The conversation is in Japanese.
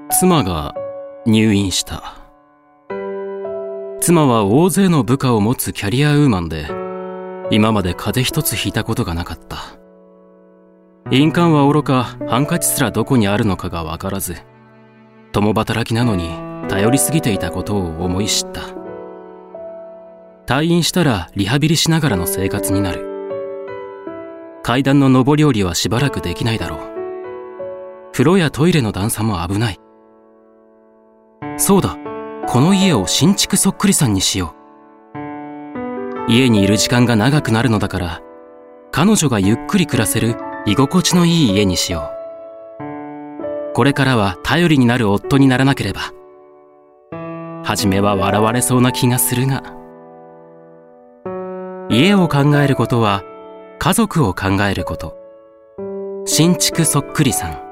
妻が入院した。妻は大勢の部下を持つキャリアウーマンで、今まで風邪一つひいたことがなかった。印鑑はおろか、ハンカチすらどこにあるのかがわからず、共働きなのに頼りすぎていたことを思い知った。退院したらリハビリしながらの生活になる。階段の上り下りはしばらくできないだろう。風呂やトイレの段差も危ない。そうだ、この家を新築そっくりさんにしよう。家にいる時間が長くなるのだから、彼女がゆっくり暮らせる居心地のいい家にしよう。これからは頼りになる夫にならなければ。はじめは笑われそうな気がするが。家を考えることは家族を考えること。新築そっくりさん。